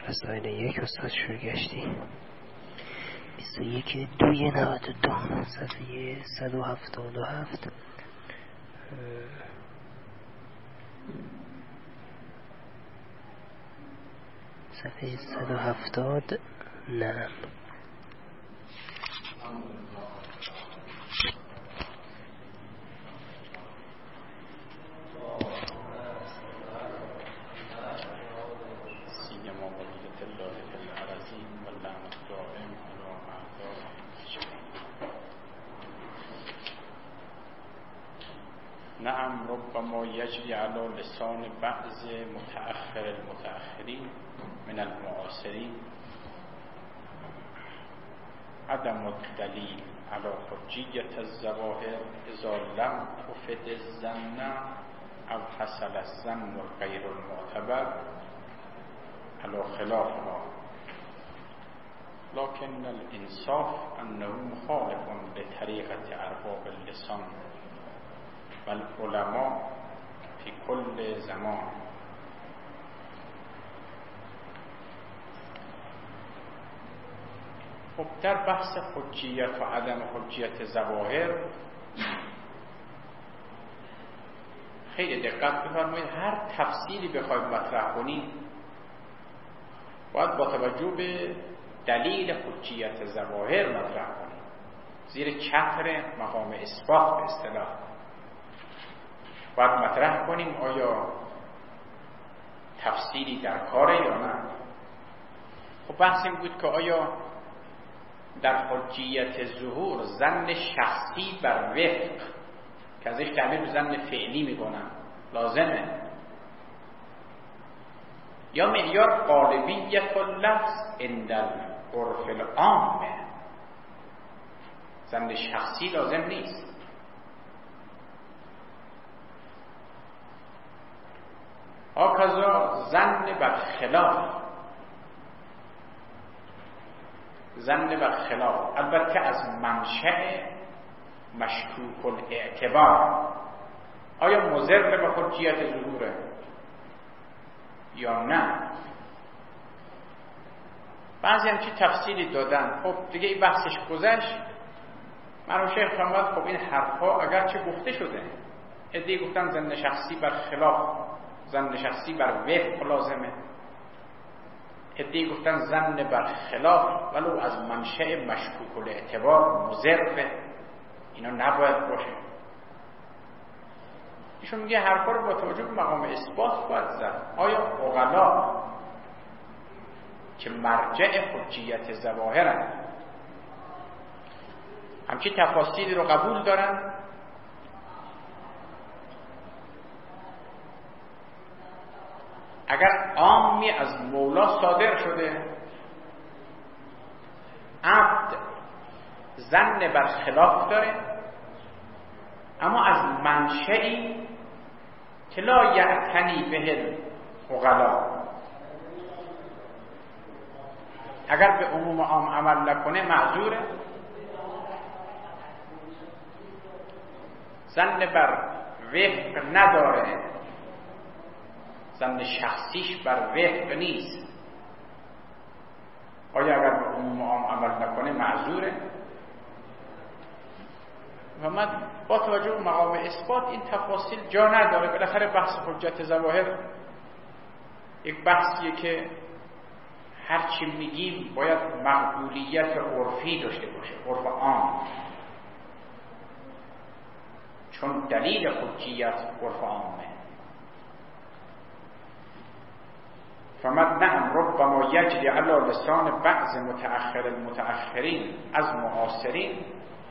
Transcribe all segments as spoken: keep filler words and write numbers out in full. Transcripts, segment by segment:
فصائل یک استاد شروع گشتی بیست و یک دوی نود و دو صفحه صد و هفتاد و هفت. صفحه صد و هفتاد. نعم. نعم ربما يجري على لسان بعض متأخر المتأخرين من المعاصرين عدم الدليل على حجية الظواهر إذا لم تفد الظن أو حصل الظن غير المعتبر على خلافها، لكن الإنصاف أنه مخالف لطريقة أرباب اللسان والعلماء في كل زمان. خب در بحث حجیت و عدم حجیت ظواهر خیلی دقت بفرمایید. هر تفصیلی بخواید مطرح کنید باید با توجه به دلیل حجیت ظواهر مطرح کنید، زیر چتر مقام اثبات به اصطلاح باید مطرح کنیم آیا تفصیلی در کاره یا نه. خب بحث این بود که آیا در حجیت ظهور ظن شخصی بر وفق که ازش تعبیر به ظن فعلی میکنن لازمه، یا معیار غالبیت اللفظ عند العرف العام. ظن شخصی لازم نیست. هکذا ظن بر خلاف، ظن بر خلاف البته از منشأ مشکوک الاعتبار، آیا مضر به حجیت ظهوره یا نه. بعضی هم چی تفصیلی دادن. خب دیگه این بحثش گذشت. من و شیخ فرمود خب این حرفا اگرچه گفته شده، عده‌ای گفتن ظن شخصی بر خلاف، ظن شخصی بر وفق لازمه، عده‌ای گفتن ظن بر خلاف ولو از منشأ مشکوک الاعتبار مضر، اینا نباید باشه. ایشون میگه حرفا رو با توجه به مقام اثبات باید زد. آیا عقلا که مرجع حجیت ظواهرن همچین تفاصیلی رو قبول دارن؟ اگر عامی از مولا صادر شده، عبد ظن بر خلاف داره اما از منشئی که لا یعتنی به عقلا، اگر به عموم عام عمل نکنه معذوره. ظن بر وفق نداره، ظن شخصیش بر وفق نیست، آیا اگر به عموم عام عمل نکنه معذوره؟ و من با توجه به مقام اثبات این تفاصیل جا نداره. بالاخره بحث حجت ظواهر یک بحثیه که هر چی میگیم باید مقبولیت عرفی داشته باشه، عرف عام، چون دلیل حجیت عرف عامه. فمد نعم ربما یجری علی لسان بعض متأخر المتأخرین از معاصرین،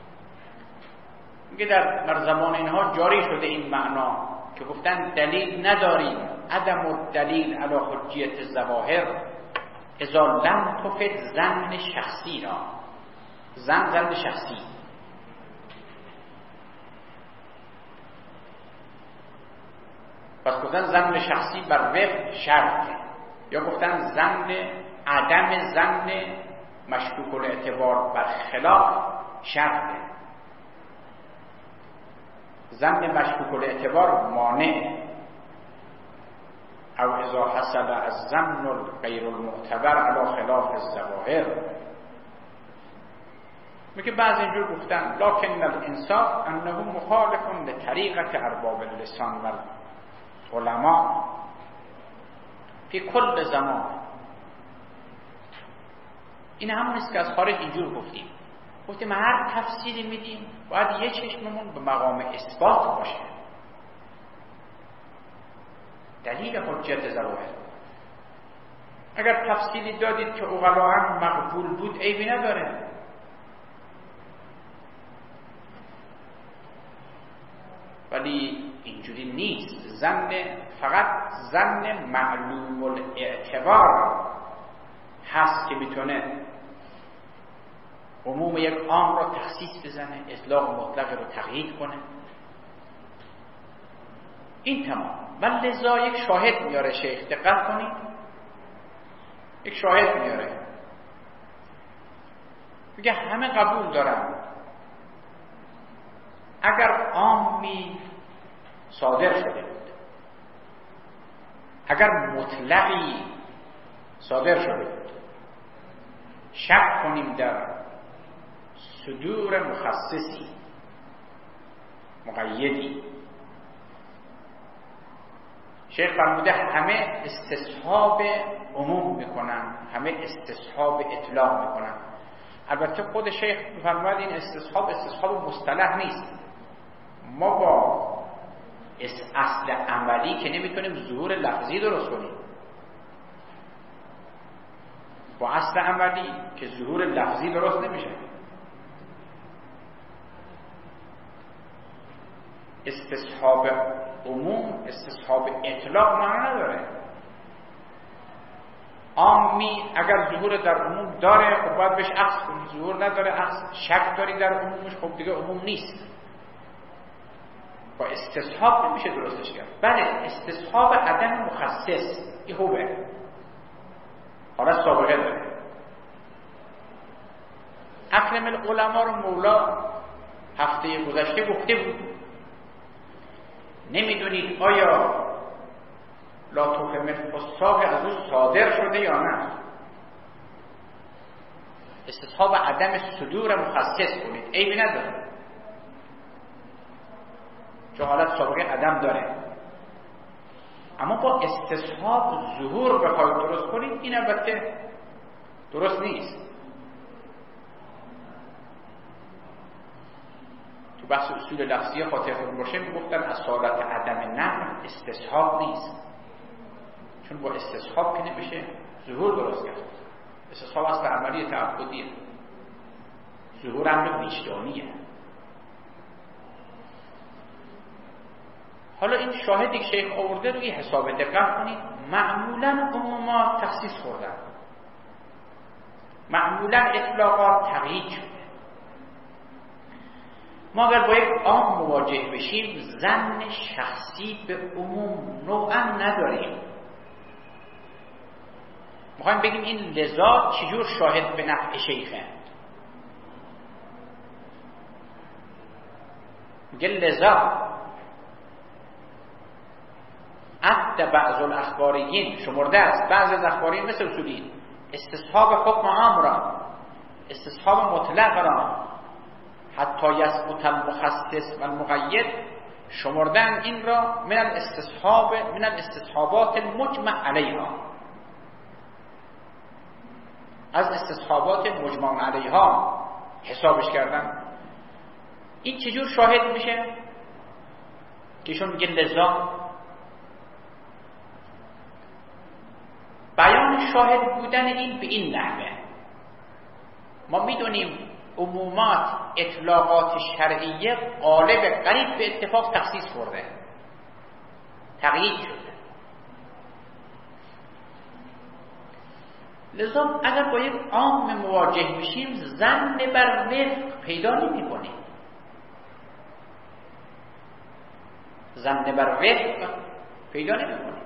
میگه در, در زمان اینها جاری شده این معنا که گفتن دلیل نداریم، عدم الدلیل علی حجیت الظواهر اذا لم تفد ظن شخصی را، ظن ظن شخصی. پس گفتن ظن شخصی بر وفق شرط، یا گفتن ظن عدم ظن مشکوک الاعتبار بر خلاف شرطه. ظن مشکوک الاعتبار مانع، او اذا حصل از ظن غیر المعتبر علی خلاف الظواهر. میگه بعض اینجور گفتن لکن الانصاف انه مخالف لطریقت ارباب اللسان و العلماء فی کل زمان. این همون است که از خارج اینجور گفتیم. گفتیم هر تفسیری میدیم باید یه چشممون به مقام اثبات باشه، دلیل حجت ظواهر. اگر تفسیری دادید که عقلاً مقبول بود عیبی نداره، ولی اینجوری نیست. ظن فقط ظن معلوم الاعتبار هست که میتونه عموم یک عام را تخصیص بزنه، اطلاق مطلق رو تقیید کنه. این تمام. و لذا یک شاهد میاره شیخ، دقت کنید، یک شاهد میاره، میگه همه قبول دارن اگر عامی صادر شده بود، اگر مطلقی صادر شده بود، شک کنیم در صدور مخصصی مقیدی. شیخ فرموده همه استصحاب عموم میکنن، همه استصحاب اطلاق میکنن. البته خود شیخ فرمود این استصحاب استصحاب مصطلح نیست. ما با اصل عملی که نمیتونیم ظهور لفظی درست کنیم، با اصل عملی که ظهور لفظی درست نمیشه. استصحاب عموم استصحاب اطلاق معنا نداره. عامی اگر ظهور در عموم داره خب باید بهش عکس کنی، ظهور نداره عکس، شک داری در عمومش خب دیگه عموم نیست. با استصحاب نمیشه درستش کرد. بله استصحاب عدم مخصص این خوبه، حالا سابقه داره. اکرم العلماء رو مولا هفته گذشته گفته بود نمیدونید آیا لا تفهم الفساق از او صادر شده یا نه. استصحاب عدم صدور مخصص کنید، عیبی نداره، چون حالت سابقه عدم داره. اما با استصحاب ظهور بخواید درست کنید این البته درست نیست. تو بحث اصول لفظی خاطرتون باشه میگفتن اصالت عدم نقل استصحاب نیست، چون با استصحاب که نمیشه ظهور درست کرد. استصحاب اصل عملی تعبدیه، ظهور امر وجدانیه. حالا این شاهدی که شیخ آورده روی حساب دقت کنید، معمولا عمومات تخصیص خوردن، معمولا اطلاقات تقیید شده. ما اگر با یک عام مواجه بشیم ظن شخصی به عموم نوعا نداریم. میخوایم بگیم این لذا چجور شاهد به نفع شیخه. میگه لذا عد بعض الاخباریین شمرده است، بعض از اخباریین مثل اصولیین استصحاب حکم عام را، استصحاب مطلق را، حتی یثبت المخصص و المقید شمردن این را من الاستصحاب من الاستصحابات المجمع علیها، از استصحابات مجمع علیها حسابش کردن. این چجور شاهد میشه که ایشون میگه لذا بیان شاهد بودن این به این نحوه. ما میدونیم عمومات اطلاقات شرعیه غالب قریب به اتفاق تخصیص خورده، تقیید شده. لذا اگر با یک عام مواجه میشیم ظن بر وفق پیدا نمی کنیم، ظن بر وفق پیدا نمی کنیم.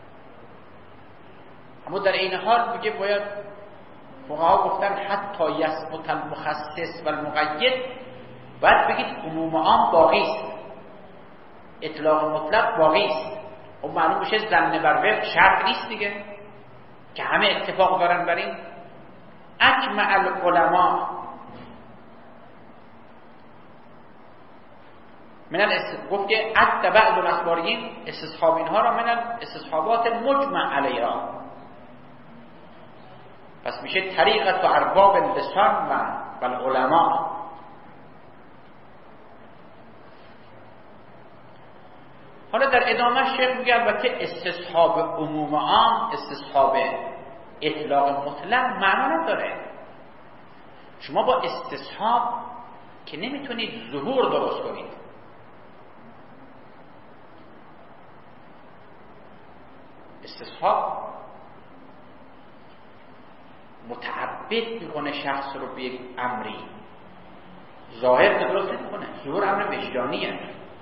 اما در این حال میگه باید، فقها گفتن حتی یثبت المخصص و المقید، باید بگید عموم عام باقی است، اطلاق مطلق باقی است، خب معلوم میشه ظن بر وفق شرط نیست دیگه که همه اتفاق دارن بر این. اجمع العلماء من الاست... گفت که عد بعض الاخبارین استصحاب اینها را من الاستصحابات مجمع علیها، پس میشه طریقت و ارباب اللسان و العلماء. حالا در ادامه شیخ میگه البته استصحاب عموم عام، استصحاب اطلاق مطلق معنا نداره. شما با استصحاب که نمیتونید ظهور درست کنید. استصحاب متعبد میکنه شخص رو به یک امری، ظاهر که درست نمیکنه. ظهور امر وجدانیه.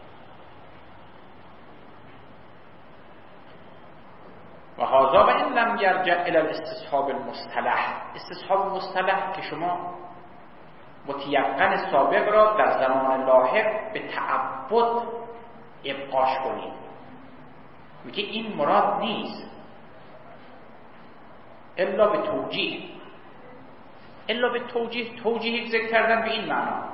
و هذا و این لم یرجع الی الاستصحاب المصطلح، استصحاب مصطلح که شما متیقن سابق را در زمان لاحق به تعبد ابقاش کنید، میگه این مراد نیست الا به توجیه. الا به توجیه، توجیه ذکر کردن به این معنا.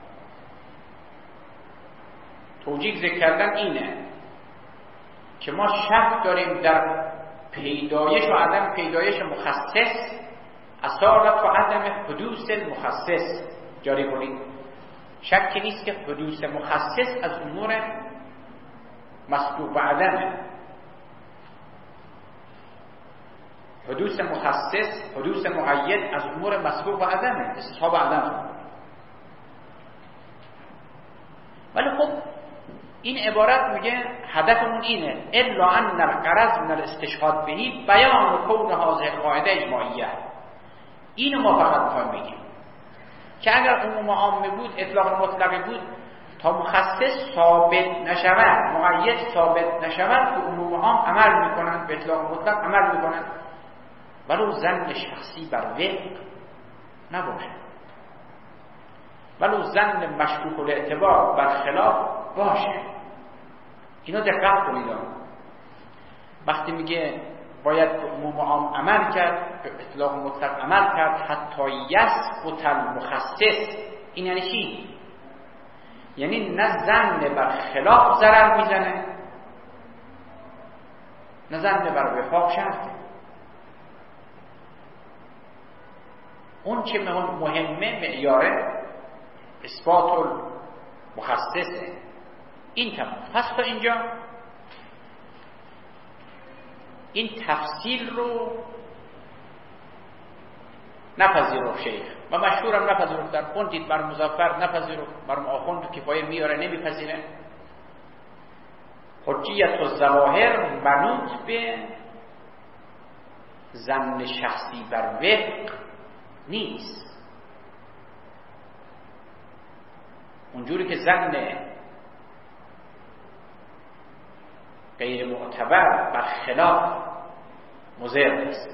توجیه ذکر کردن اینه که ما شک داریم در پیدایش و عدم پیدایش مخصص، اصالت و عدم حدوث المخصص جاری کنید. شک نیست که حدوث مخصص از امور مسبوق به عدمه. حدوث مخصص، حدوث مقید از امور مسبوق به عدمه، استصحاب عدم. ولی خب این عبارت میگه هدفمون اینه الا ان الغرض من الاستشهاد بهی بیان کون هذه القاعده اجماعیه. اینو ما فقط میخوایم بگیم که اگر عموم عام بود، اطلاق مطلق بود، تا مخصص ثابت نشود، مقید ثابت نشود، به عموم عام عمل میکنن، به اطلاق مطلق عمل میکنن، ولو ظن شخصی بر وفق نباشه، ولو ظن مشکوک الاعتبار بر خلاف باشه. اینا دقت کنید. وقتی میگه باید به عموم عام عمل کرد، به اطلاق مطلق عمل کرد، حتی یثبت المخصص، این یعنی چی؟ یعنی نه ظن بر خلاف ضرر میزنه، نه ظن بر وفاق شرطه. اون چه مهمه معیاره اثبات المخصصه. این تمام. پس تا اینجا این تفصیل رو نپذیرفت شیخ و مشهورم نپذیرفت. در خوندید بر مظفر نپذیرفت، بر آخوند کفایه میاره نمیپذیره. حجیت و ظواهر منوط به ظن شخصی بر وفق نیست. اونجوری که ظن غیر معتبر بر خلاف مضر است.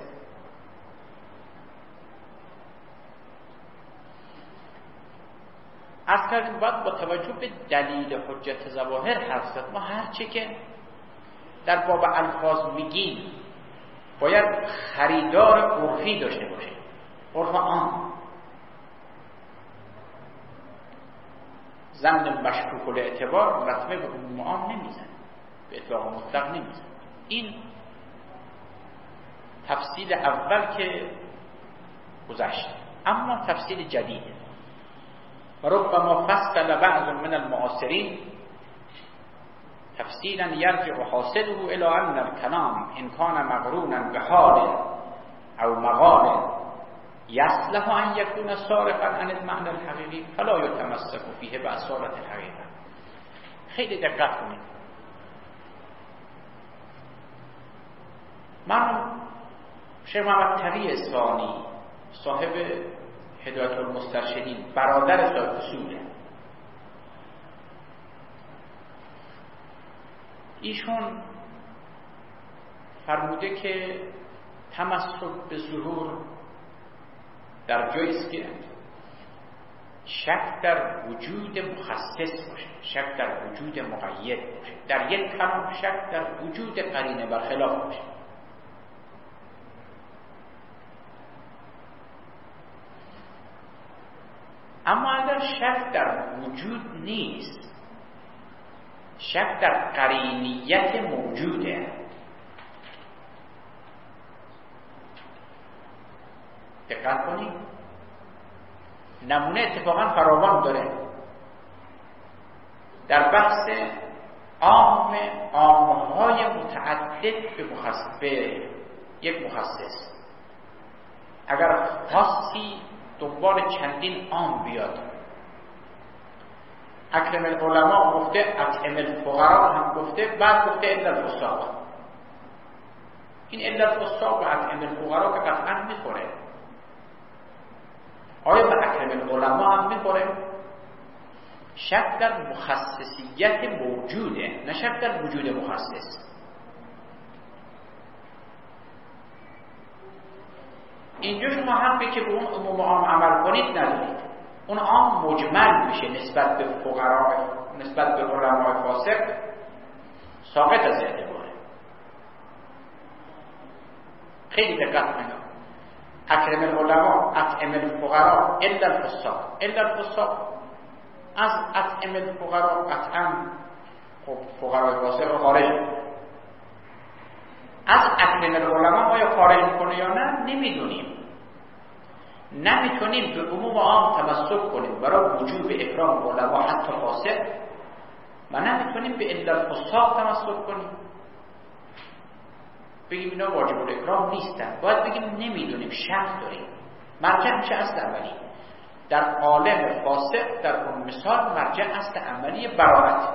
از کردیم باید با توجه به دلیل حجت ظواهر حرف زد. ما هرچه که در باب الفاظ میگیم باید خریدار عرفی داشته باشه، عرف عام. ظن مشکوک الاعتبار رتبه به عموم عام نمیزنه، به اطلاق مطلق نمیزنه. این تفصیل اول که گذشت. اما تفصیل جدید و ربما فصل بعض من المعاصرین تفصیلا یرجع حاصله الى ان الكلام ان كان مقرونا بحال او مقال یصلح ان یکون صارفا عن المعنى الحقیقی فلا یتمسک فیه باصالة الحقیقه. خیلی دقت کنید. من شیخ محمد تقی اصفهانی صاحب هدایت المسترشدین، برادر صاحب اصوله، ایشون فرموده که تمسک به ظهور در جایی است که شک در وجود مخصص باشه، شک در وجود مقید باشه. در یک کلام شک در وجود قرینه برخلاف باشه. اما اگر شک در وجود نیست، شک در قرینیت موجوده، دقت کنید نمونه اتفاقا فراوان داره در بحث عام عامهای متعدد به مخصص، به یک مخصص. اگر خاصی دنبال چندین عام بیاد، اکرم العلماء گفته، اطعم الفقراء هم گفته، بعد گفته الا الفساق. این الا الفساق و اطعم الفقراء که قطعا میخوره، آیا به اکرم العلماء هم میخوره؟ شک در مخصصیت موجوده، نه شک در وجود مخصص. اینجا شما حقی که به اون عموم عام عمل کنید ندارید. اون عام مجمل میشه نسبت به فقرا، نسبت به علماء فاسق ساقط از اعتباره. خیلی دقت کنید. اکرم العلماء اطعم الفقراء الا الفساق. الا الفساق از اطعم الفقراء قطعا خب فقرای فاسق خارج. از اکرم العلماء آیا خارج میکنه یا نه نمیدونیم. نمیتونیم به عموم عام تمسک کنیم برای وجوب اکرام علما حتی فاسق، و نمیتونیم به الا الفساق تمسک کنیم بگیم اینا واجب الاکرام نیستن. باید بگیم نمیدونیم، شک داریم. مرجع میشه اصل عملی. در عالم فاسق در اون مثال مرجع اصل عملی براءت.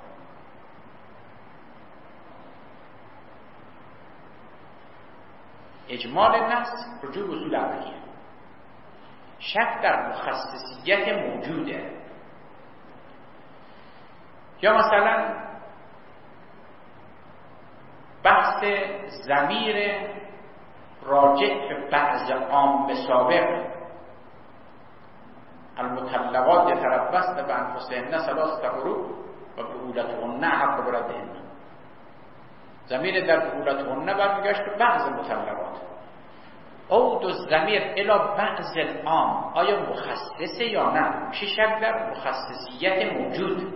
اجمال نص رجوع اصول عملیه. شک در مخصصیت موجوده. یا مثلا بحث ضمیر راجع به بعض عام به سابق، المطلقات یتربصن بانفسهن ثلاثة قروء و بعولتهن حق بردهن. ضمیر در بعولتهن برمیگشت به بعض مطلقات. عود و ضمیر الی بعض العام آیا مخصصه یا نه؟ میشه شک در مخصصیت موجود،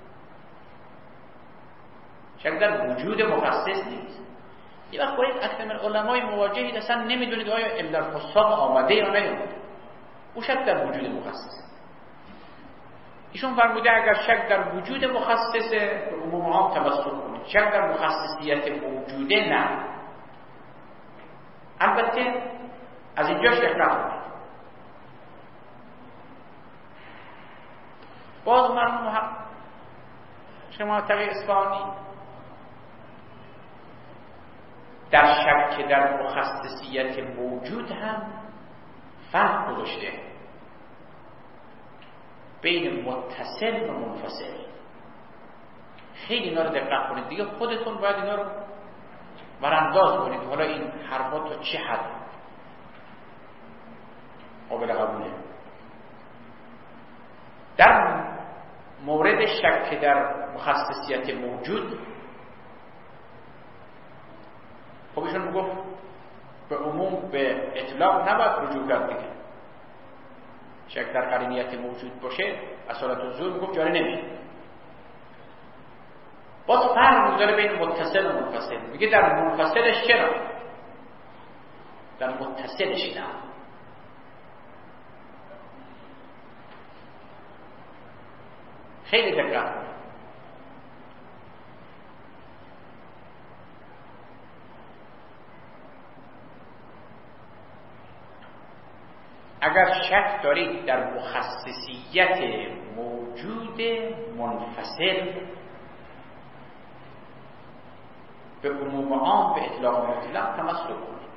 شک در وجود مخصص نیست. یه وقت باید اکثر علمای مواجهید اصلا نمیدونید آیا الا الفساق آمده یا نیامده. او شک در وجود مخصص. ایشون فرموده اگر شک در وجود مخصص به عموم عام تمسک کنید، شک در مخصصیت موجوده نه. البته از اینجا شک نکنید. باز مرحوم حق شما تقی اصفهانی در شک در مخصصیت موجود هم فرق گذاشته بین متصل و منفصل. خیلی اینا رو دقت کنید دیگه، خودتون باید اینا رو ورانداز کنید. حالا این حرفا تا چه حد قابل قبوله؟ در مورد شک در مخصصیت موجود خب ایشون میگفت به عموم به اطلاق نباید رجوع کرد دیگه. شک در قرینیت موجود باشه اصالت الظهور میگفت جاری نمیشه. باز فرق میذاره بین متصل و منفصل. میگه در منفصلش چرا؟ در متصلش نه. خیلی دقت کنید. اگر شک دارید در مخصصیت موجود منفصل به عموم عام به اطلاق مطلق تمسک کنید.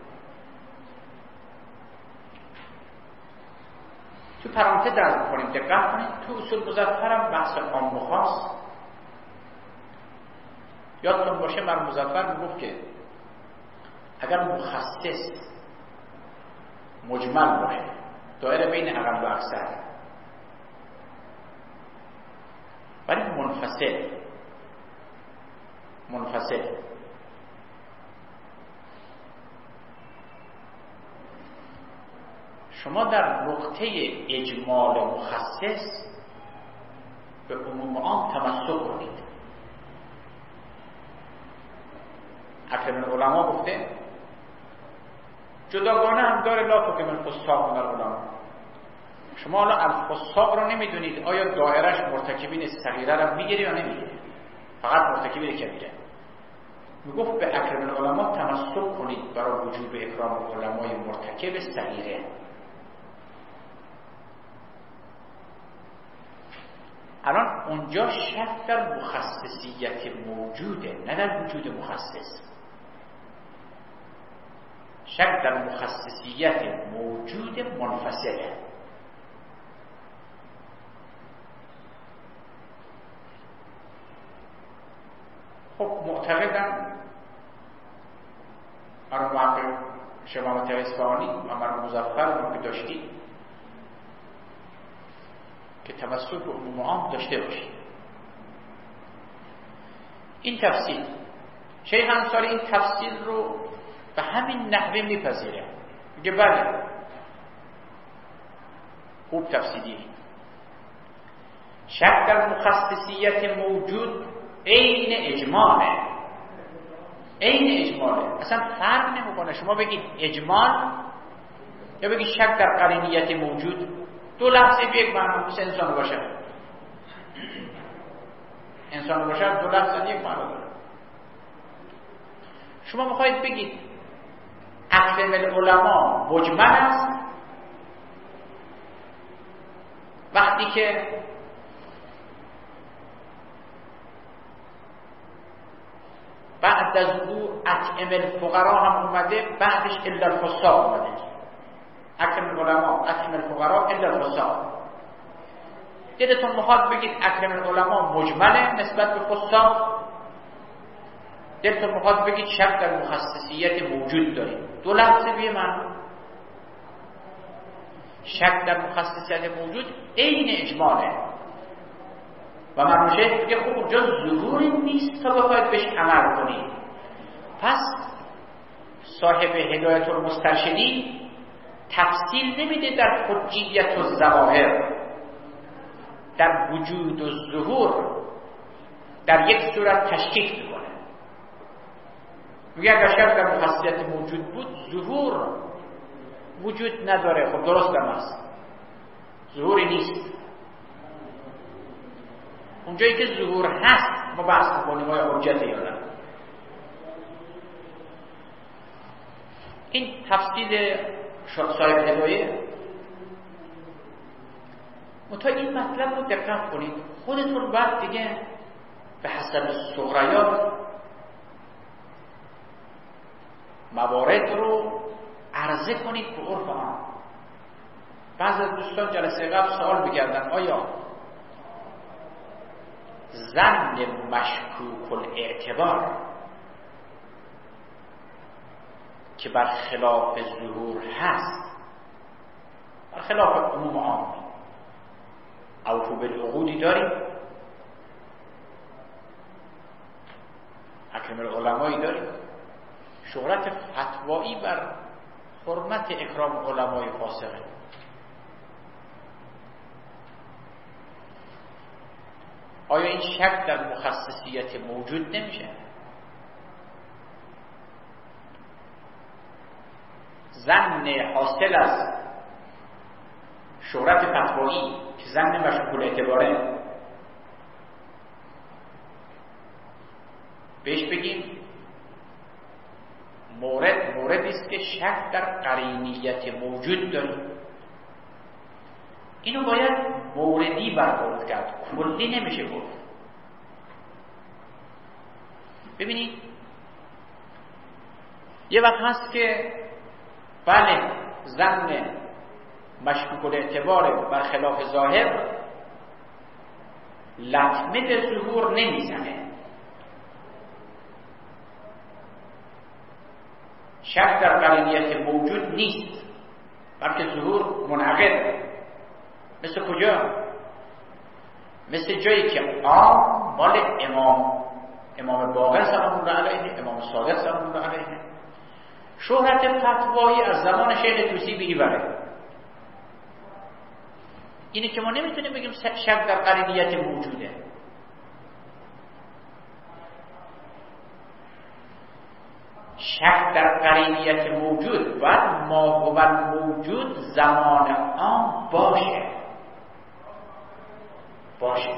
تو پرانتز درز کنید دقت کنید. تو اصول مظفر هم بحث عام و خاص یادتون باشه. مرحوم مظفر میگفت که اگر مخصص مجمل باشه دایره بین اقل و اکثر، متصل منفصل. شما در نقطه اجمال مخصص به عموم عام تمسک کنید. اکرم العلماء گفته جداگانه هم داره لا تکمل الفساق من العلماء. شما حالا الفساق رو نمیدونید آیا دایرش مرتکبین صغیره رو میگیره یا نمیگیره، فقط مرتکبین کبیره. میگفت به اکرم العلماء تمسک کنید برای وجوب اکرام علمای مرتکب صغیره. الان اونجا شک در مخصصیت موجوده، نه در وجود مخصص. شک در مخصصیت موجود منفصله. خب معتقدم مرحوم محقق شمامت اصفهانی و مرحوم مظفر رو که داشتی که تمسک به عموم عام داشته باشید. این تفصیل شیخ انصاری این تفصیل رو به همین نحوه میپذیره، میگه بله خوب تفصیلی. شک در مخصصیت موجود عین اجماله، عین اجماله، اصلا فرق نمیکنه شما بگید اجمال یا بگید شک در قرینیت موجود، دو لفظی به یک معنی. مثل انسان باشه، انسان باشه دو لفظ یک معنی داره. شما میخواید بگید اکرم العلماء مجمل است وقتی که بعد از او اطعم الفقراء هم اومده، بعدش الا الفساق اومده. اکرم العلماء اطعم الفقراء الا الفساق. دلتون میخواد بگید اکرم العلماء مجمله نسبت به فساق، دلتون میخواد بگید شک در مخصصیت موجود داریم، دو لفظ بیه من. شک در مخصصیت موجود عین اجماله و مرموشه بگه خب اونجا ظهوری نیست تا بخواید بهش عمل کنید. پس صاحب هدایت المسترشدین تفصیل نمیده در حجیت و ظواهر، در وجود و ظهور در یک صورت تشکیک میکنه. میگه اگر شک در مخصصیت موجود بود ظهور وجود نداره. خب درست هم است، ظهوری نیست. اونجایی که ظهور هست ما بحث میکنیم آیا حجت یا نه. این تفصیل صاحب هدایه. منتها این مطلب رو دقت کنید، خودتون باید دیگه به حسب صغریات موارد رو عرضه کنید به عرف آن. بعضی از دوستان جلسه قبل سوال می‌کردن آیا ظن مشکوک الاعتبار که بر خلاف ظهور هست، بر خلاف عموم عام، اوفو بالعقودی داریم، اکرم العلمایی داریم، شهرت فتوایی بر حرمت اکرام علمای فاسقه. آیا این شک در مخصصیت موجود نمیشه؟ ظن حاصل از شهرت فتوایی که ظن مشکوک اعتباره بهش بگیم مورد موردی است که شک در قرینیت موجود داریم. اینو باید موردی برخورد کرد، کلی نمیشه گفت. ببینید یه وقت هست که بله ظن مشکوک الاعتبار بر خلاف ظاهر لطمه به ظهور نمیزنه، شک در قرینیت موجود نیست بلکه ظهور منعقد. مثل کجا؟ مثل جایی که آب مال امام امام باقر سلام الله علیه، امام صادق سلام الله علیه. شهرت فتوایی از زمان شیخ طوسی به اینوره. اینه که ما نمیتونیم بگیم شک در قرینیت موجوده. شک در قرینیت موجود باید ما هو موجود زمان آن باشه باشه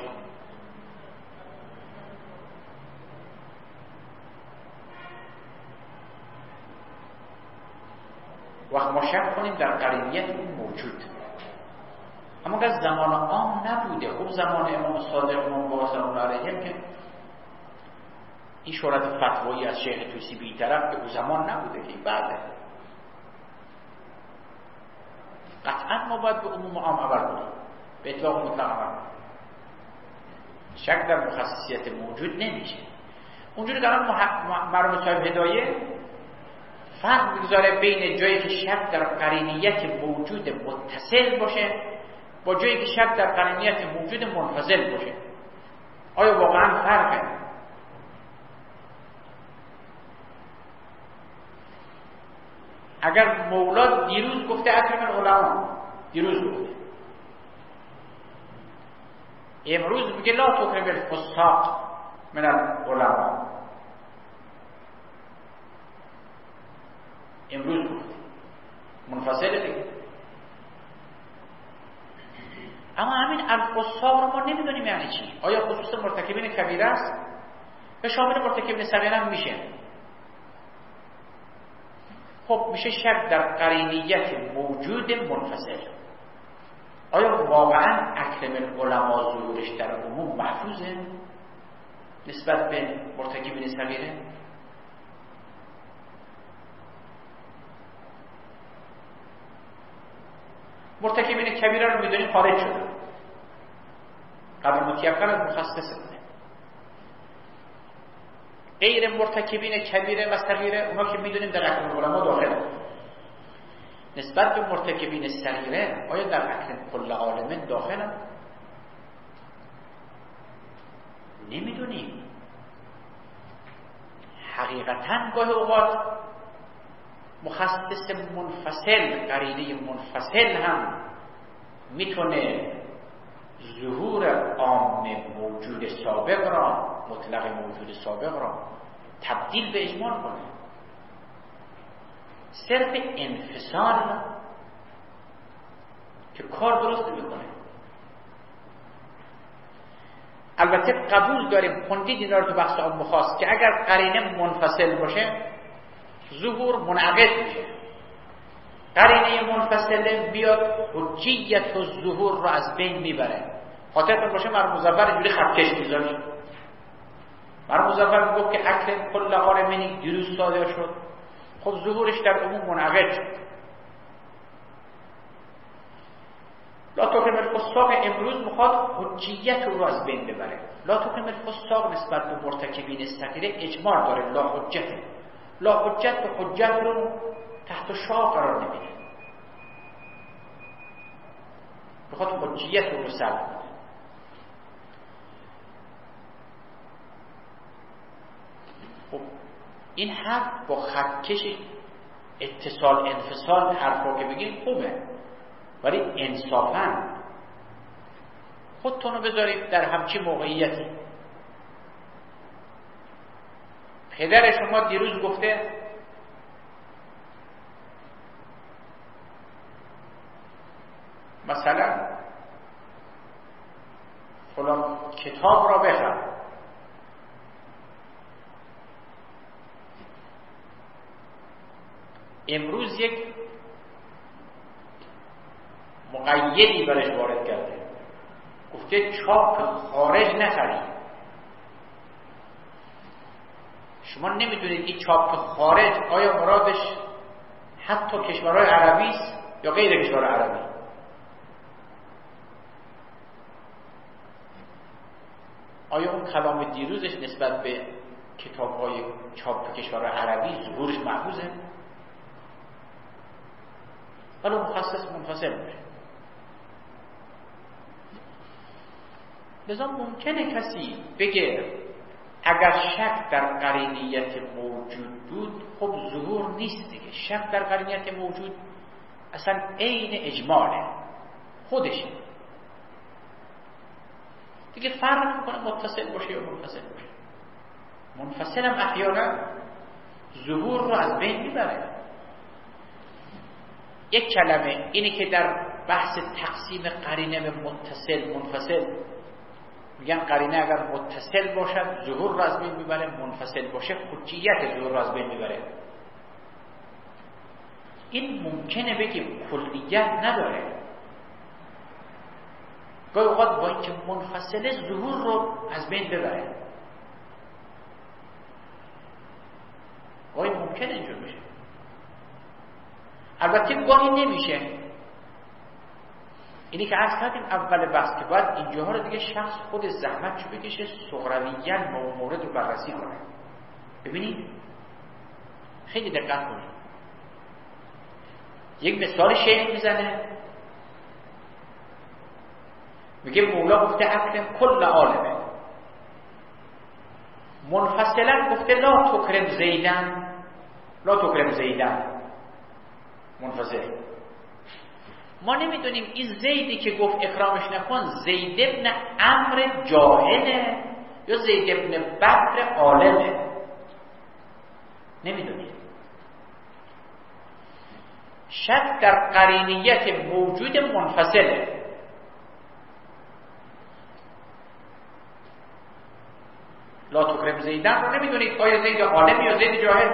وقت ما شک کنیم در قرینیت اون موجود، اما اگر زمان آن نبوده، خب زمان امام صادق امام باقر سلام الله علیه که این شهرت فتوایی از شیخ طوسی به این طرف به اون زمان نبوده که این بعده، قطعا ما باید به عموم عام عمل کنیم، به اطلاق مطلق عمل کنیم. شک در مخصصیت موجود نمیشه. اونجوری که الان مرحوم صاحب هدایه فرق میگذاره بین جایی که شک در قرینیت موجود متصل باشه با جایی که شک در قرینیت موجود منفصل باشه. آیا واقعا فرقه؟ اگر مولا دیروز گفته اکرم العلماء، دیروز گفته، امروز میگه لا تکرم الفساق من العلماء، امروز گفته منفصله دیگه. اما همین الفساق رو ما نمیدونیم یعنی چی. آیا خصوص مرتکبین کبیره است و شامل مرتکبین صغیره هم میشه؟ خب میشه شک در قرینیت موجود منفصل. آیا واقعا اکرم العلماء ظهورش در عموم محفوظه نسبت به مرتکبین صغیره؟ مرتکبین کبیره رو میدونیم خارج شدن، قبل متیقن از مخصص بوده. غیر مرتکبین کبیره و صغیره اونا که میدونیم در اکرم العلماء داخل. نسبت به مرتکبین صغیره آیا در اکرم کل عالم داخل؟ نمیدونیم. حقیقتا گاهی اوقات مخصص منفصل، قرینه منفصل هم میتونه ظهور عام موجود سابق را، مطلق موجود سابق را تبدیل به اجمال کنه. صرف انفصال که کار درست میکنه. البته قبول داریم، خوندید اینا رو تو بحث عام خاص، که اگر قرینه منفصل باشه ظهور منعقد میشه. قرینه منفصله بیاد حجیت و ظهور رو از بین میبره. خاطرتون باشه مرحوم مظفر اینجوری خطکش میذاشت. مرحوم مظفر میگفت که اکرم کل عالمین دیروز صادر شد، خب ظهورش در عموم منعقد شد. لا تکرم الفساق امروز میخواد حجیت رو از بین ببره. لا تکرم الفساق نسبت به مرتکبین صغیره اجمال داره، لا حجته. لا حجت و حجت رو تحت شاه قرار نمیده، بخواد حجیت رو سلب کنه. خب این حرف با خطکش اتصال انفصال حرفا که بگیم خوبه، ولی انصافاً خودتونو بذارید در همچین موقعیتی. پدر شما دیروز گفته مثلا فلان کتاب را بخر، امروز یک مقیدی برش وارد کرده، گفته چاپ خارج نخرید. شما نمیدونید این چاپ خارج آیا مرادش حتی کشورهای عربی است یا غیر کشورهای عربی. آیا اون کلام دیروزش نسبت به کتاب‌های چاپ کشورهای عربی ظهورش محفوظه؟ ولی مخصص منفصل میشه. لذا ممکنه کسی بگه اگر شک در قرینیت موجود بود خب ظهور نیست دیگه. شک در قرینیت موجود اصلا عین اجماله، خودشه دیگه، فرق میکنه متصل باشه یا منفصل باشه. منفصل هم احیانا ظهور رو از بین میبره. یک کلمه اینی که در بحث تقسیم قرینه به متصل منفصل میگن قرینه اگر متصل باشد ظهور رو از بین میبره، منفصل باشه حجیت ظهور رو از بین میبره. این ممکنه بگیم کلیت نداره، گاهی اوقات با اینکه منفصله ظهور رو از بین ببره. گاهی ممکنه اینجور بشه، البته گاهی نمیشه. اینی که عرض کردیم اول بحث که باید اینجاها رو دیگه شخص خود زحمت چو بکشه صغرویاً مورد رو بررسی کنه. ببینید خیلی دقت کنید، یک مثال شیخ میزنه، میگه مولا گفته اکرم کل عالمه، منفصلا گفته لا تکرم زیدن، لا تکرم زیدن منفصل. ما نمیدونیم این زیدی که گفت اکرامش نکن زید ابن عمرو جاهله یا زید ابن بکر عالمه، نمیدونیم. شک در قرینیت موجود منفصله. لا تکرم زیدن رو نمیدونید آیا زید عالم یا زید جاهل،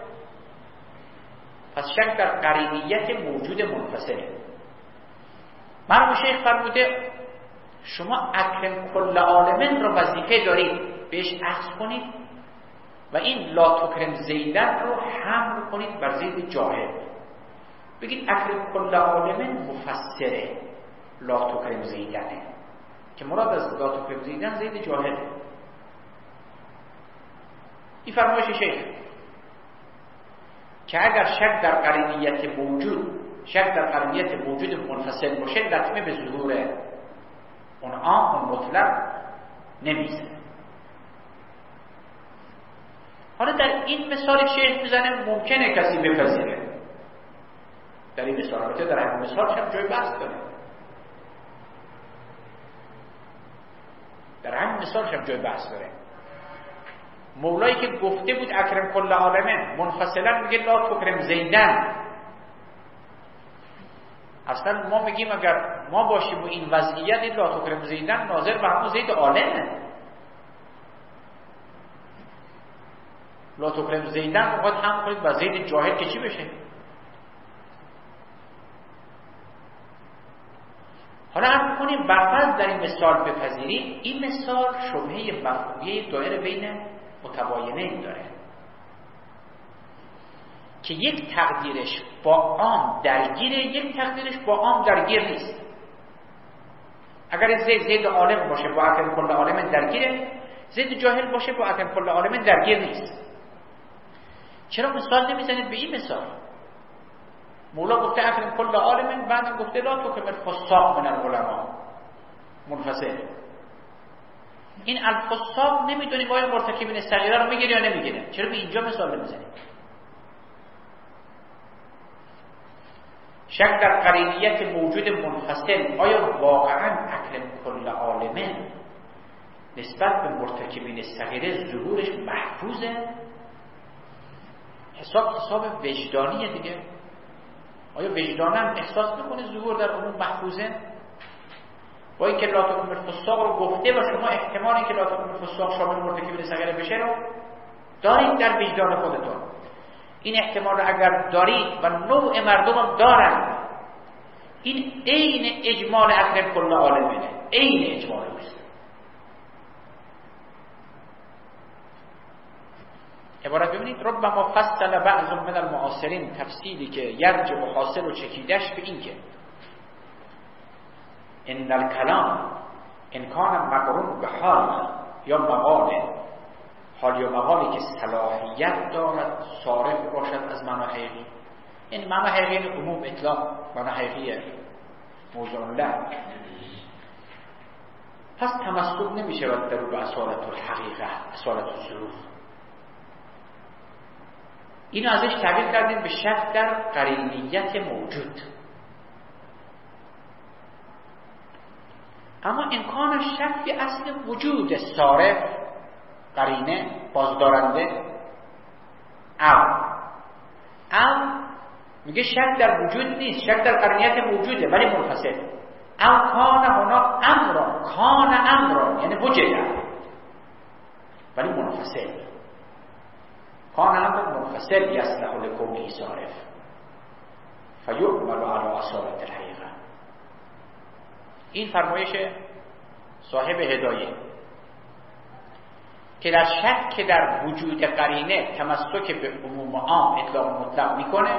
پس شک در قرینیت موجود منفصله. مرحوم شیخ فرموده شما اکرم کل عالمین رو وظیفه دارید بهش عکس کنید و این لا تکرم زیدن رو حمل کنید بر زید جاهل، بگید اکرم کل عالمین مفسره لا تکرم زیدنه، که مراد از لا تکرم زیدن زید جاهل. این فرمایش شیخ که اگر شک در قرینیت موجود شک در قرینیت موجود منفصل باشه لطمه به ظهور اون عام اون مطلق نمیزنه. حالا در این مثال شیخ میزنه ممکنه کسی بپذیره، در این مثال البته در همین مثال هم جای بحث داره، در همین مثال هم جای بحث داره. مولایی که گفته بود اکرم کل عالمه منفصلا میگه لا تکرم زیدن. اصلا ما میگیم اگر ما باشیم و این وضعیت این لا تکرم زیدن ناظر به همون زید عالمه. لا تکرم زیدن رو باید هم کنید با زید جاهل که چی بشه. حالا هم کنیم برفرض در این مثال بپذیریم این مثال شبهه مفهومی دایره بین متباینین داره که یک تقدیرش با عام درگیره، یک تقدیرش با عام درگیر نیست. اگر زید زید عالم باشه با اکرم کل عالم درگیره، زید جاهل باشه با اکرم کل عالم درگیر نیست. چرا مثال نمیزنید به این مثال؟ مولا گفته اکرم کل عالم، بعدم گفته لا تکرم الفساق من العلماء منفصل. این الفساق نمیدونیم آیا مرتکبین صغیره رو میگیره یا نمیگیره، چرا به اینجا مثال نمیزنید؟ شک در قرینیت موجود منفصل آیا واقعا اکرم کل عالمه نسبت به مرتکبین صغیره ظهورش محفوظه؟ حساب حساب وجدانیه دیگه. آیا وجدانم احساس میکنه ظهور در عموم محفوظه؟ با اینکه لا تکرم الفساق رو گفته و شما احتمالی که لا تکرم الفساق شامل مرتکبین صغیره بشه رو دارید در وجدان خودتون. این احتمال رو اگر دارید و نوع مردم هم دارن، این عین اجمال اکرم کل عالمینه، عین اجمال است. عبارت ببینید ربما فصل بعض من المعاصرین، تفصیلی که یرجع و حاصل و چکیدش به این که ان الکلام ان کان مقرون به حال یا مقال، حال یا مقالی که صلاحیت دارد صارف باشد از معنی حقیقی، یعنی معنی حقیقی عموم اطلاق معنی حقیقی موضوع الله. پس تمسک نمی شود در به اصالت الحقیقه، اصالت الظهور. اینو ازش تعبیر کردیم به شک در قرینیت موجود. اما امکان شک به اصل وجود صارف، قرینه، بازدارنده، او او میگه شک در وجود نیست، شک در قرینیت موجوده ولی منفصل. او کان هنا امرا، کان امرا یعنی وجده ولی منفصل. کان امر منفصل یصلح لکونه صارف فیعمل علی اصالت الحقیقه. این فرمایش صاحب هدایه که در شک که در وجود قرینه تمسک به عموم عام اطلاق مطلق میکنه،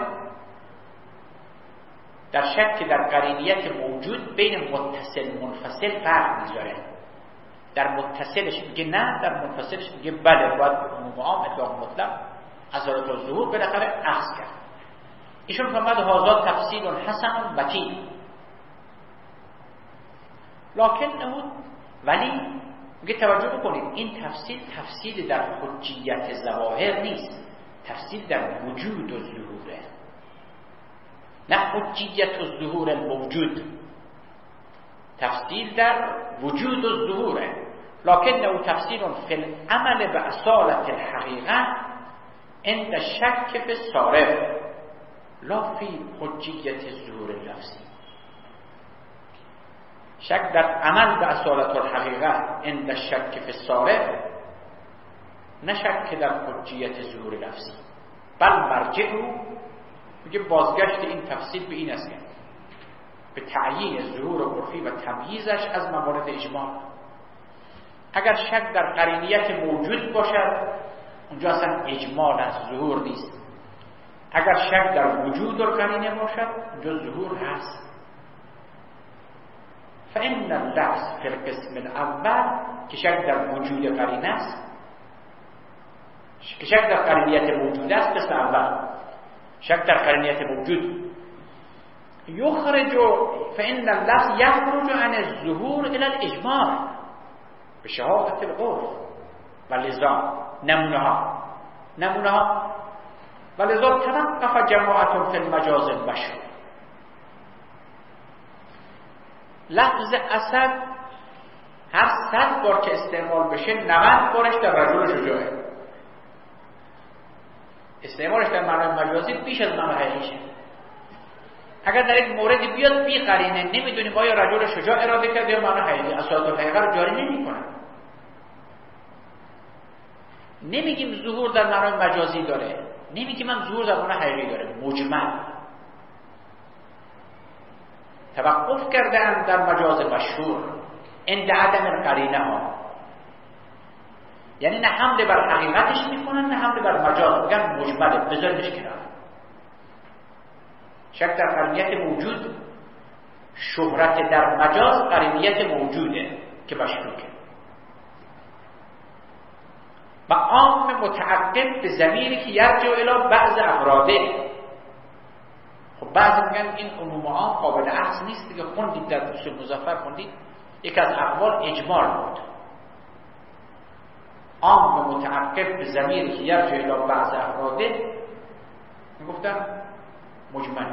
در شک که در قرینیت موجود بین متصل منفصل فرق میذاره. در متصلش میگه نه، در منفصلش میگه بله، باید به عموم عام اطلاق مطلق اصالت الظهور بالاخره اخذ کرد. ایشون فرمود هذا تفصیل حسن متین، لکنه، ولی میگه توجه بکنید این تفصیل تفصیل در حجیت ظواهر نیست، تفصیل در وجود و ظهوره، نه حجیت و ظهور الموجود، تفصیل در وجود و ظهوره. لکنه تفصیل فی العمل به اصالت الحقیقه عند الشک فی الصارف لا فی حجیت ظهور اللفظی. شک در عمل به اصالت الحقیقه عند الشک فی الصارف، نه شک در حجیت ظهور لفظی. بل مرجع میگه بازگشت این تفصیل به این است که به تعیین ظهور عرفی و تمییزش از موارد اجماع. اگر شک در قرینیت موجود باشد اونجا اصلا اجماع از ظهور نیست. اگر شک در وجود و قرینه باشد اونجا ظهور هست. فإن اللفظ فی القسم الاول که شک در وجود قرینه است، که شک در قرینیت موجود است، قسم اول شک در قرینیت موجود، یخرج فإن اللفظ یخرج عن الظهور الى الاجماع به شهادت العرف و لذا نمونه ها نمونه ها و لذا توقف جماعت فی المجاز المشهور. لفظ اسد هر صد بار که استعمال بشه نود بارش در رجل شجاعه، استعمالش در معنای مجازی بیش از معنای حقیقیشه. اگر در یک موردی بیاد بی قرینه نمیدونیم آیا رجل شجاع اراده کرده یا معنای حقیقی، اصالت الحقیقه رو جاری نمی‌کنه. نمیگیم ظهور در معنای مجازی داره، نمیگیم من ظهور در معنای حقیقی داره، مجمل توقف کردن در مجاز مشهور عند عدم القرینه ها، یعنی نه حمله بر حقیقتش میکنن نه حمله بر مجاز، میگن مجمله بذاریدش کنار. شک در قرینیت موجود، شهرت در مجاز قرینیت موجوده که مشکوکه. و عام متعقب به ضمیری که یرجع الی بعض افراده. خب بعضی میگن این عموم عام قابل اخذ نیست دیگه، خوندید در اصول مظفر خوندید یک از اقوال اجمال بود. عام متعقب به ضمیری که یرجع الی بعض افراده میگفتن مجمل.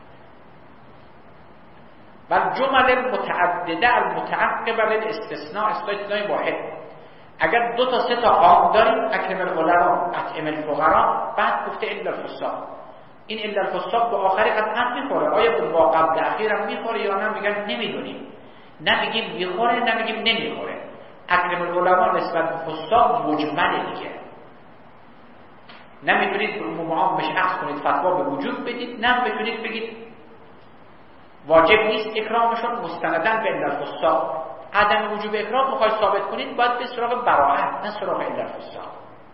و جمل المتعدده المتعقبه للاستثناء استثناء واحد. اگر دو تا سه تا عام داریم، اکرم العلماء اطعم الفقراء، بعد گفته الا الفساق، این الا الفساق به آخری قطعا میخوره. آیا به با قبل اخیرم میخوره یا نه؟ میگن نمیدونیم، نمیگیم میخوره نمیگیم نمیخوره. اکرم العلماء نسبت به فساق مجمله دیگه، نمیتونید به عموم عام مشخص کنید فتوا به وجود بدید، نه میتونید بگید واجب نیست اکرامشون مستندن به الا الفساق. عدم وجوب اکرام میخواید ثابت کنید باید به سراغ براءت نه سراغ الا الفساق.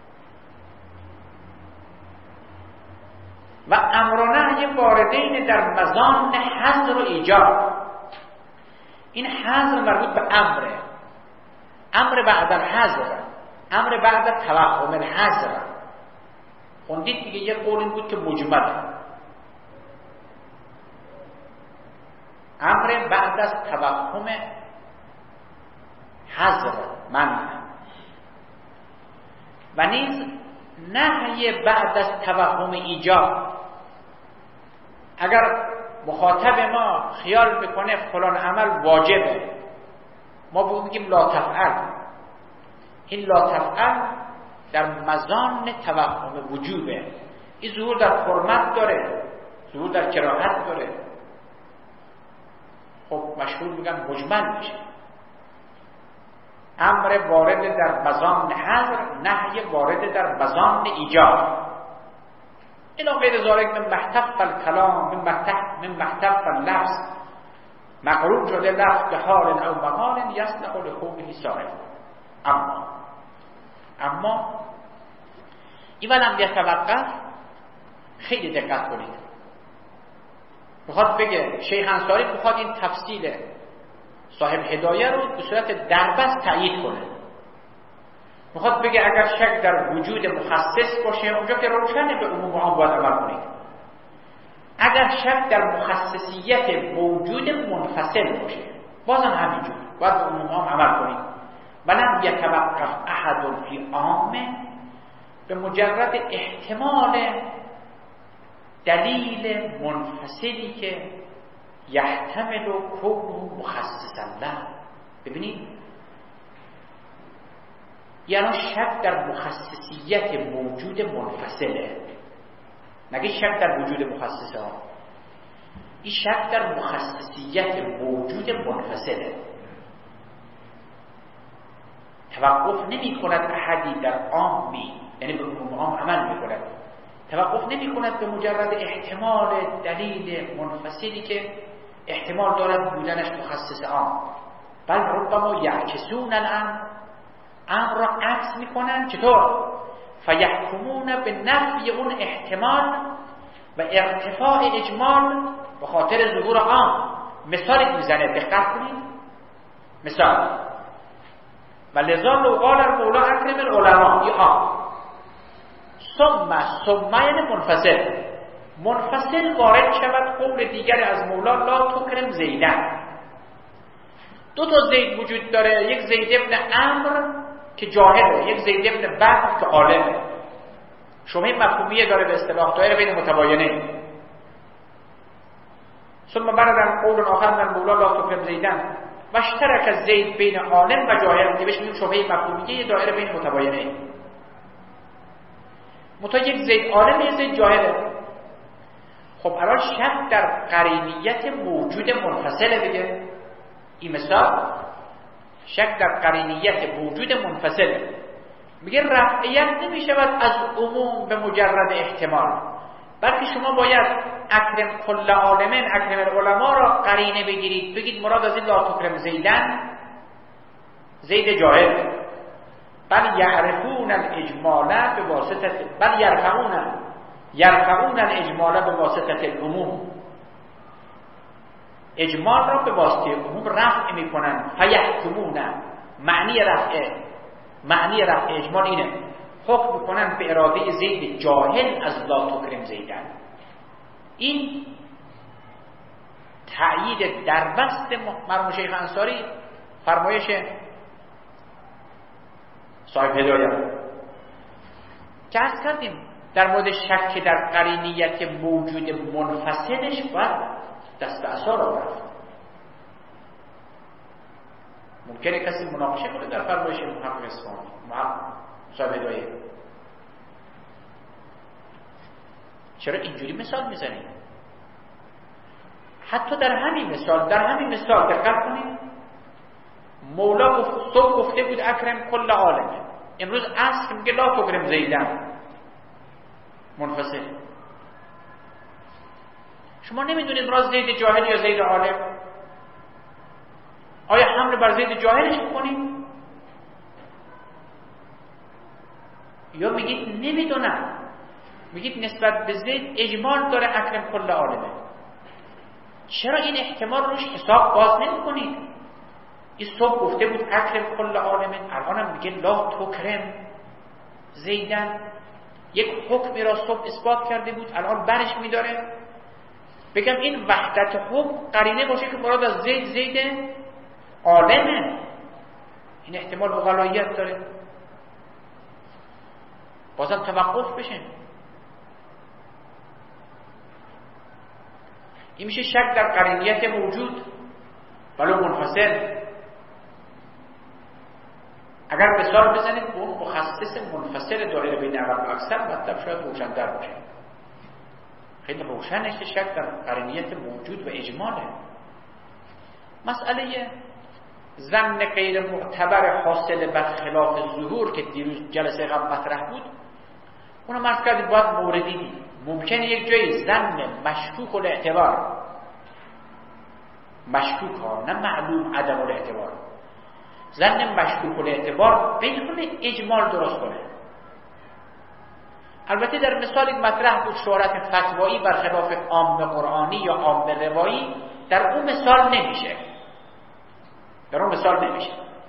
و امر و نهی واردین در مظان حظر و ایجاب. این حظر مربوط به امره، امر بعد الحظر، امر بعد توهم الحظر. خوندید دیگه، یک قول این بود که مجمل، امر بعد از توهم حذر، منع. و نیز نهی بعد از توهم ایجاب. اگر مخاطب ما خیال بکنه فلان عمل واجبه، ما به اون میگیم لا تفعل. این لا تفعل در مزان توهم وجوبه. این ظهور در حرمت داره، ظهور در کراهت داره. خب مشهور میگن مجمل میشه. امر وارد در مزان حذر، نهی وارد در مزان ایجاب. اینا غیر ذالک من محتف الکلام، من محتف من محتف اللفظ، مقرون شده لفظ به حال او مقال یصلح لقوله صالح. اما اما این ولم یتوقف، خیلی دقت کنید. میخواد بگه شیخ انصاری میخواد این تفصیل صاحب هدایه رو به صورت دربست تأیید کنه. میخواد بگه اگر شک در وجود مخصص باشه، اونجا که روشنه به عموم عام باید عمل کنید. اگر شک در مخصصیت موجود منفصل باشه، بازم همینجور باید به عموم عام عمل کنید. ولم یتوقف احد فی عامه، به مجرد احتمال دلیل منفصلی که یحتمل و کونه مخصصا له. ببینید، یعنی شک در مخصصیت موجود منفصله، نگه شک در وجود مخصصه ها. این شک در مخصصیت موجود منفصله. توقف نمی کند احدی در عامی، یعنی به عموم عام عمل می کند. توقف نمی کند به مجرد احتمال دلیل منفصلی که احتمال دارد بودنش مخصص عام، بل ربما یعکسون الامر، امر را عکس می کنند. چطور؟ فیحکمون به نفی اون احتمال و ارتفاع اجمال به خاطر ظهور عام. مثالی میزنه، دقت کنید. مثال: و لذا لو قال المولا اکرم العلماء، این عام. ثم ثم یعنی منفصل، منفصل وارد شود قول دیگر از مولا لا تکرم زیدن. دو تا زید وجود داره، یک زید ابن عمرو که جاهله، یک زید ابن بکر که عالمه. شبهه مفهومیه داره به اصطلاح دایره بین متباینه. ثم بعد قول آخر من مولا لا تکرم زیدن و اشترک زید بین عالم و جاهل، که بهش میگیم شبهه مفهومیه دایره بین متباینه. متا یک زید عالم، یک زید جاهله. خب الان شک در قرینیت موجود منفصله دیگه. این مثال شک در قرینیت موجود منفصله. میگه رفعیت نمی شود از عموم به مجرد احتمال، بلکه شما باید اکرم کل عالمین، اکرم العلماء را قرینه بگیرید، بگید مراد از این لا تکرم زیدن زید جاهل. بل یعرفون الاجمال به واسطه، بل یرفعون یرفعون الاجمال به واسطه العموم، اجمال را به واسطه عموم رفع میکنن. فیحکمون، معنی رفع معنی رفع اجمال اینه، حکم میکنن به اراده زید جاهل از لا تکرم زیدن. این تأیید دربست مرحوم شیخ انصاری، فرمایش صاحب هدایه که عرض کردیم در مورد شک در قرینیت موجود منفصلش باید دست اثار را رفت. ممکنه کسی مناقشه کنه در فرمایش محقق اصفهانی، محقق صاحب هدایه، چرا اینجوری مثال میزنید؟ حتی در همین مثال در همین مثال دقت کنید. مولا گفت، صبح گفته بود اکرم کل عالمه، امروز عصر میگه لا تکرم زیدن منفصل. شما نمیدونید مراد زید جاهل یا زید عالم. آیا حمل بر زید جاهلش میکنید یا میگید نمیدونم، میگید نسبت به زید اجمال داره اکرم کل عالمه؟ چرا این احتمال روش حساب باز نمی کنید؟ این صبح گفته بود اکرم کل عالمه، الان هم میگه لا تکرم زیدن. یک حکمی را صبح اثبات کرده بود، الان برش میداره. بگم این وحدت حکم قرینه باشه که مراد از زید زید عالمه. این احتمال اقلاییت داره، بازم توقف بشه. این میشه شک در قرینیت موجود ولو منفصل. اگر مثال بزنید به اون مخصص منفصل دایره بین اغلب و اکثر، مطلب شاید روشن‌تر باشه. خیلی روشنه که شک در قرینیت موجود و اجماله. مسئله ظن غیر معتبر حاصل بر خلاف ظهور که دیروز جلسه قبل مطرح بود، اونو مرز کردیم باید موردی دید. ممکنه یک جایی ظن مشکوک الاعتبار، مشکوک ها نه معلوم عدم الاعتبار، ظن مشکوک الاعتبار بدون اجمال درست کنه. البته در مثالی مطرح بود شهرت فتوایی بر خلاف عام قرآنی یا عام روایی، در اون مثال نمیشه، در اون مثال نمیشه.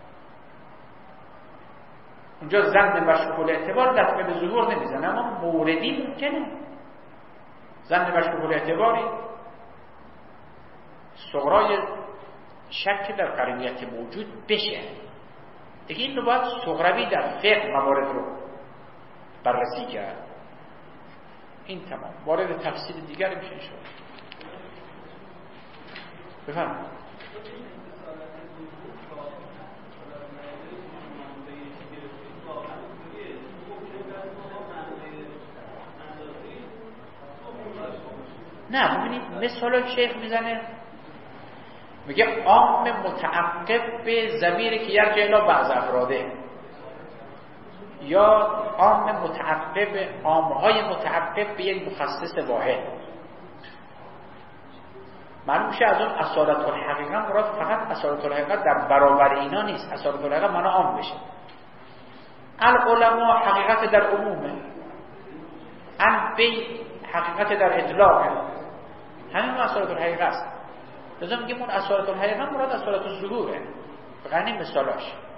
اونجا ظن مشکوک الاعتبار دفعه به ظهور نمیزنه، اما موردی ممکنه ظن مشکوک الاعتباری صغرای شک در قرینیت موجود بشه. دیگه این رو باید صغروی در فقه موارد رو بررسی کرد. این تمام. وارد تفصیل دیگری میشه شد. بفرمایید. نه ببینید مثال شیخ میزنه، میگه عام متعقب به ضمیری که یرجع الی بعض افراده، یا عام متعقب، عامهای متعقب به یک مخصص واحد. معلوم میشه از اون اصالت الحقیقه مراد فقط اصالت الحقیقه در برابر اینا نیست، اصالت الحقیقه معنا عام بشه. العلماء حقیقت در عمومه، ان بی حقیقت در اطلاقه، همین اصالت الحقیقه است. لازم میگیم اون اصالت الحقیقه مراد اصالت الظهوره، بقیه مثالاش